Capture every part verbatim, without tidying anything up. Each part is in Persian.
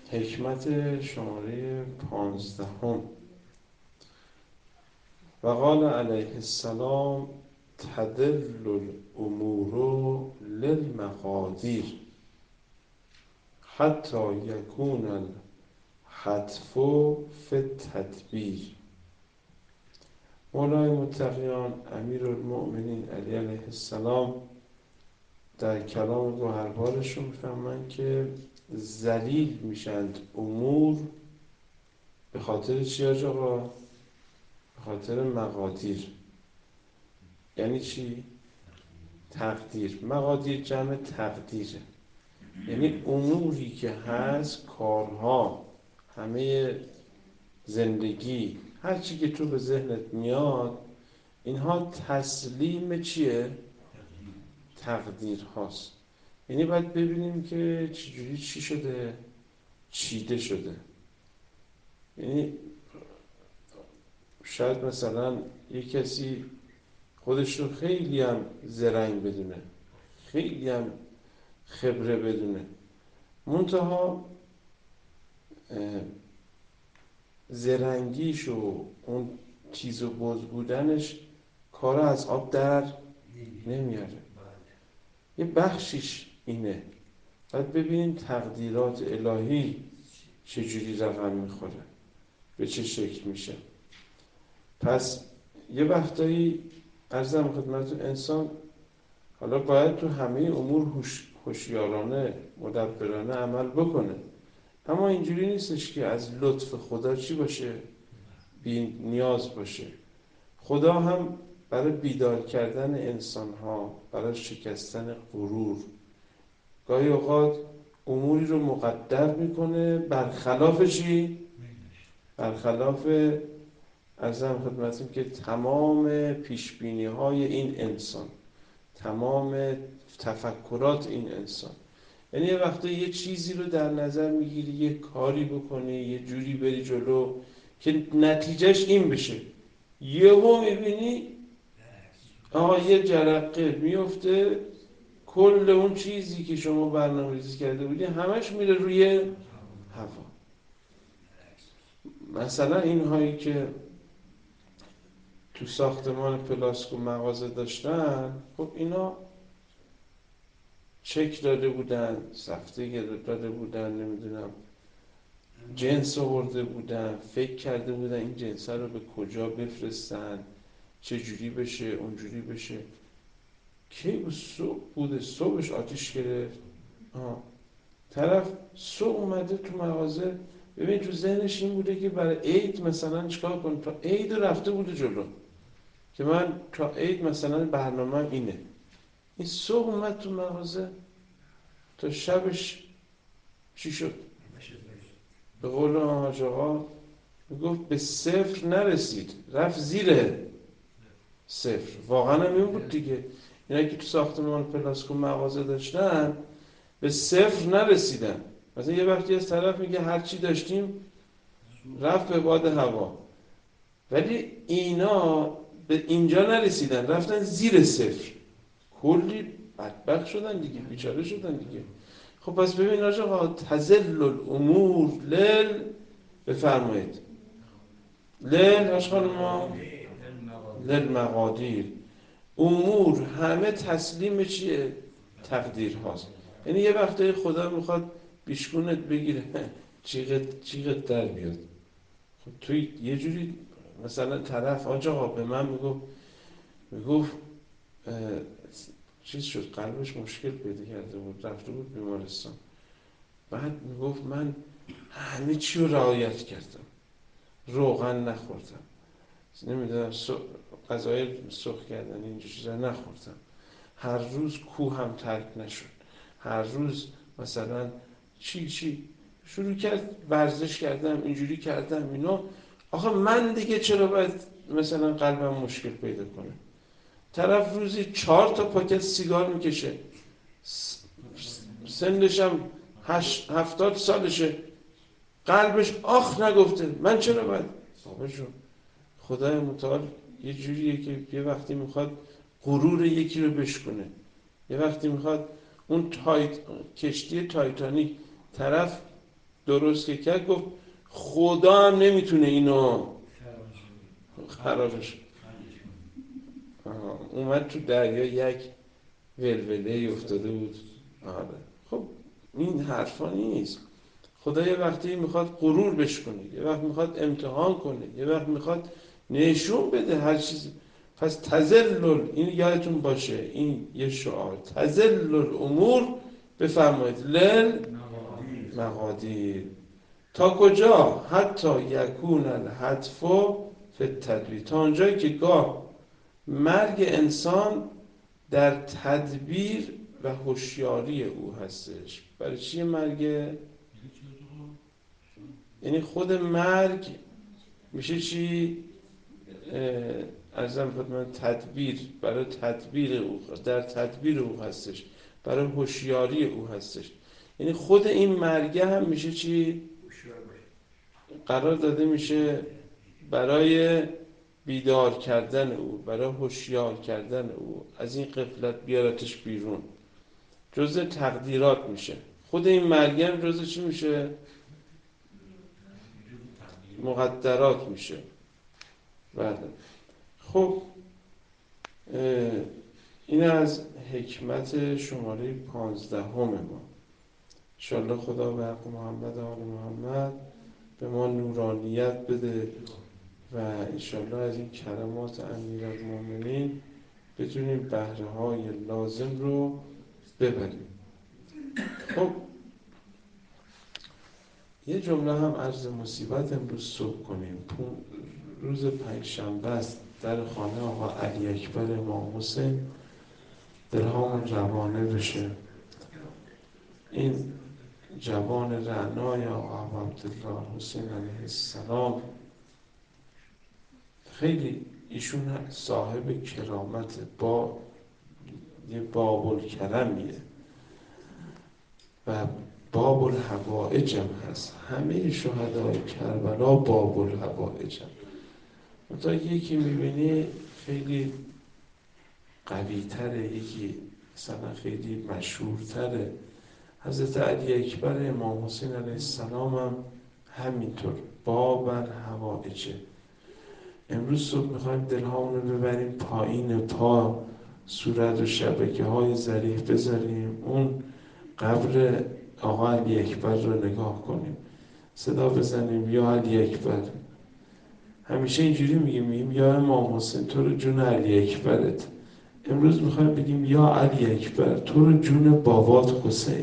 حکمت شماره پانزدهم. و قال علیه السلام تدل الامور للمقادیر حتی یکون الحتف فی التدبیر. مولای متقیان امیرالمؤمنین علی علیه السلام در کلام گوهربارشون میفهمن که ذلیل میشند امور به خاطر چی آقا؟ به خاطر مقادیر. یعنی چی؟ تقدیر. مقادیر جمع تقدیره، یعنی اموری که هست، کارها، همه زندگی، هر چی که تو به ذهنت میاد، اینها تسلیم چیه؟ تقدیر هاست. یعنی باید ببینیم که چجوری چی شده؟ چیده شده. یعنی شاید مثلا یک کسی خودش رو خیلی هم زرنگ بدونه، خیلی هم خبره بدونه، منتها زرنگیش و اون چیز و بز بودنش کار از آب در نمیاره. یه بخشیش اینه. باید ببینیم تقدیرات الهی چجوری رقم میخوره، به چه شکل میشه. پس یه وقتایی عرضم خدمتتون انسان حالا باید تو همه امور هوشیارانه مدبرانه عمل بکنه، اما اینجوری نیستش که از لطف خدا چی باشه؟ بی نیاز باشه. خدا هم برای بیدار کردن انسان ها، برای شکستن غرور، گاهی اوقات اموری رو مقدر میکنه برخلاف چی؟ برخلاف عرضم خدمتتون که تمام پیشبینی های این انسان، تمام تفکرات این انسان. یعنی یه وقتی یه چیزی رو در نظر میگیری، یه کاری بکنی، یه جوری بری جلو که نتیجهش این بشه، یهو میبینی آقا یه جرقه میفته، کل اون چیزی که شما برنامه‌ریزی کرده بودی همش میره روی هوا. مثلا این هایی که تو ساختمان پلاسکو مغازه داشتن، خب اینا چک داده بودن، سفته داده بودن، نمیدونم جنس آورده بودن، فکر کرده بودن این جنس رو به کجا بفرستن، چه جوری بشه، اونجوری بشه. کی صبح بوده، صبحش آتیش گرفت. آه. طرف صبح اومده تو مغازه، ببین تو ذهنش این بوده که برای عید مثلا چیکار کنم، تا عید رفته بوده جلو که من تا عید مثلا برنامه اینه. این صبح اومد تو مغازه، تا شبش چی شد؟ به قول حاج آقا میگفت به صفر نرسید، رفت زیر صفر. واقعا هم این بود دیگه. اینا که تو ساختمان پلاسکو مغازه داشتن به صفر نرسیدن. مثلا یه وقتی از طرف میگه هر چی داشتیم رفت به باد هوا، ولی اینا به اینجا نرسیدن، رفتن زیر صفر، کلی بدبخت شدن دیگه، بیچاره شدن دیگه. خب پس ببین آقا، تزل الامور لل، بفرمایید لل اشغال ما لل مقادیر. امور همه تسلیم چیه؟ تقدیر هاست. یعنی یه وقتایی خدا میخواد بیشکونت بگیره، چیغت چیغت در بیاد. خب توی یه جوری مثلا طرف آجا به من میگفت میگفت چیز شد، قلبش مشکل پیدا کرده بود، رفته بود بیمارستان. بعد میگفت من همه چی رو رعایت کردم، روغن نخوردم، نمیدونم غذای سرخ کردن اینجور چیزا نخوردم، هر روز کوه هم ترک نشد، هر روز مثلا چی چی شروع کرد، ورزش کردم، اینجوری کردم اینا. آخه من دیگه چرا باید مثلا قلبم مشکل پیدا کنه؟ طرف روزی چهار تا پاکت سیگار میکشه، سنش هم هفتاد سالشه، قلبش آخ نگفته، من چرا باید؟ بابا جون، خدای متعال یه جوریه که یه وقتی میخواد غرور یکی رو بشکنه، یه وقتی میخواد اون تایت... کشتی تایتانیک، طرف درست که کرد گفت خدا هم نمیتونه اینو خرابش. اومد تو دریا یک ولوله افتاده بود. آره خب این حرفا نیست. خدا یه وقتی میخواد غرور بشکنه، یه وقت میخواد امتحان کنه، یه وقت میخواد نشون بده هر چیزی. پس تزلل، این یادتون باشه، این یه شعار، تزلل الامور بفرمایید لل مقادیر. تا کجا؟ حتی یکون الحتف فی التدبیر، تا اونجایی که گاه مرگ انسان در تدبیر و هوشیاری او هستش. برای چیه مرگ؟ یعنی خود مرگ میشه چی؟ ارزم خدمت تدبیر، برای تدبیر او، در تدبیر او هستش، برای هوشیاری او هستش. یعنی خود این مرگ هم میشه چی؟ قرار داده میشه برای بیدار کردن او، برای هوشیار کردن او، از این غفلت بیارتش بیرون، جزء تقدیرات میشه. خود این مرگ هم جزء چی میشه؟ مقدرات میشه. بله. خب این از حکمت شماره پانزدهم ما. انشاءالله خدا به حق محمد و آل محمد به ما نورانیت بده و انشاءالله از این کرامات امیرالمومنین بتونیم بهره های لازم رو ببریم. خب یه جمله هم عرض مصیبت امروز صبح کنیم. روز پنجشنبه است، در خانه آقا علی اکبر امام حسین دلهامون روانه بشه. این جوان رعنای آقا عبدالله حسین علیه السلام، خیلی ایشون صاحب کرامت، با یه باب الکرمیه و باب الحوائج هم هست. همه شهدای کربلا باب الحوائج هم. تا یکی میبینی خیلی قوی تره، یکی مثلا خیلی مشهورتره. حضرت علی اکبر امام حسین علیه السلام هم همینطور باب الحوائجه. امروز صبح میخوایم دلهامون رو ببریم پایین پا، صورت و شبکه های ظریف بذاریم، اون قبر آقا علی اکبر رو نگاه کنیم، صدا بزنیم یا علی اکبر. همیشه اینجوری میگیم، میگیم یا امام حسین تو رو جون علی اکبرت. امروز میخوایم بگیم یا علی اکبر تو رو جون بابات حسین.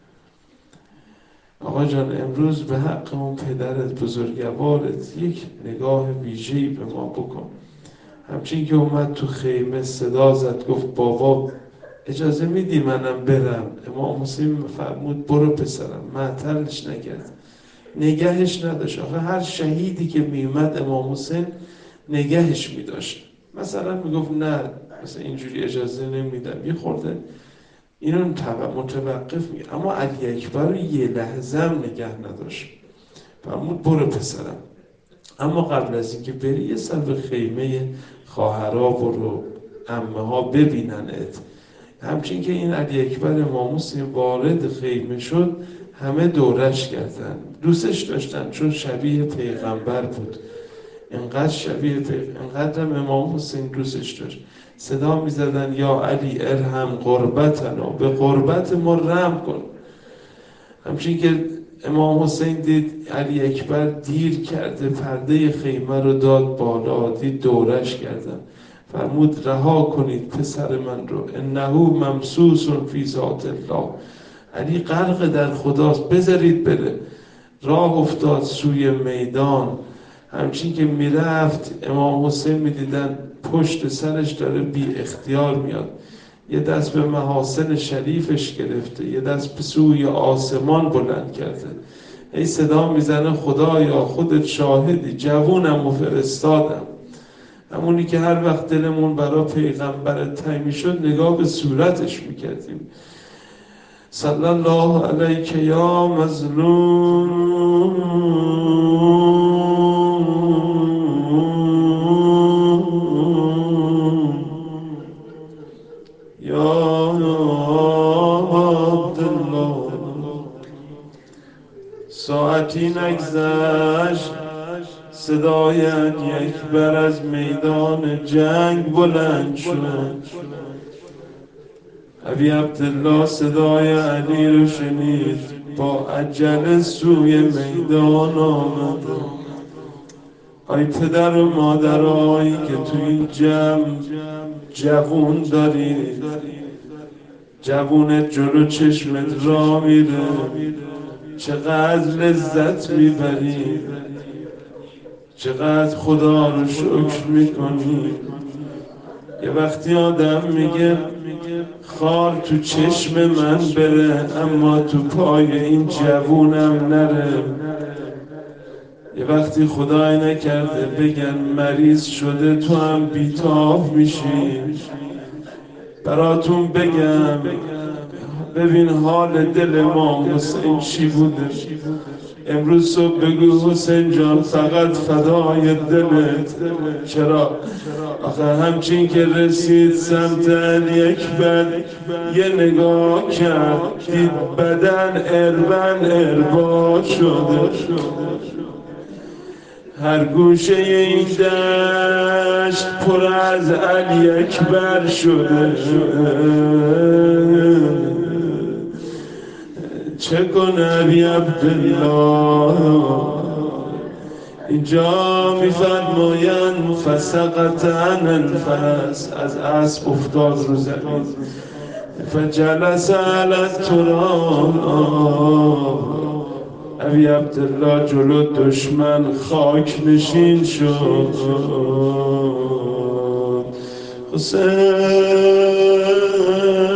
آقا جان امروز به حق اون پدرت بزرگوارت یک نگاه ویژه‌ای به ما بکن. همچین که اومد تو خیمه صدا زد گفت بابا اجازه میدی منم برم؟ امام حسین فرمود برو پسرم، معطلش نکرد، نگهش نداشت. آخه هر شهیدی که میومد امام حسین نگهش میداشت. مثلا میگفت نه مثلا اینجوری اجازه نمیدم، یه خورده اینو متوقف میگه. اما علی اکبر رو یه لحظه هم نگه نداشت، فرمود برو پسرم. اما قبل از اینکه بری یه سر به خیمه خواهرها برو، عمه ها ببیننت. همچین که این علی اکبر امام حسین وارد خیمه شد، همه دورش کردن، دوستش داشتن چون شبیه پیغمبر بود. انقدر شبیه پیغمبر، انقدر هم امام حسین دوستش داشت. صدا می زدن یا علی ارحم قربتنا، به قربت ما رحم کن. همچین که امام حسین دید علی اکبر دیر کرده، پرده خیمه رو داد بالا، دید دورش کردن، فرمود رها کنید پسر من رو، انه ممسوس فی ذات الله، علی غرق در خداست، بذارید بره. راه افتاد سوی میدان. همچین که میرفت امام حسین میدیدن پشت سرش داره بی اختیار میاد، یه دست به محاسن شریفش گرفته، یه دست به سوی آسمان بلند کرده، ای صدا میزنه خدایا خودت شاهدی، جوونم و فرستادم. همونی که هر وقت دلمون برا پیغمبر تنگ میشد نگاه به صورتش میکردیم. صلی الله علیک یا مظلوم یا عبدالله ساعتی نگذشت صدایت یک بر از میدان جنگ بلند شد. ابی عبدالله صدای علی رو شنید، با عجله سوی میدان آمد. ای پدر و مادرایی که تو این جمع جوون داری، جوونت جلو چشمت را میره، چقدر لذت میبری، چقدر خدا رو شکر میکنی. یه وقتی آدم میگه خار تو چشم من بره اما تو پای این جوونم نره. یه وقتی خدای نکرده بگن مریض شده تو هم بیتاب میشی. براتون بگم ببین حال دل ما حسین چی بوده. امروز صبح بگو حسین جان فقط فدای دلت. چرا؟ آخه همچین که رسید سمت علی اکبر یه نگاه کرد، دید بدن اربن اربا شده. هر گوشه این دشت پر از علی اکبر شده. چه کنه ابی عبدالله؟ اینجا میفرمایند فسقط عن الفرس، از اسب افتاد رو زمین. فجلس علی التراب، ابی عبدالله جلو دشمن خاک نشین شد. حسین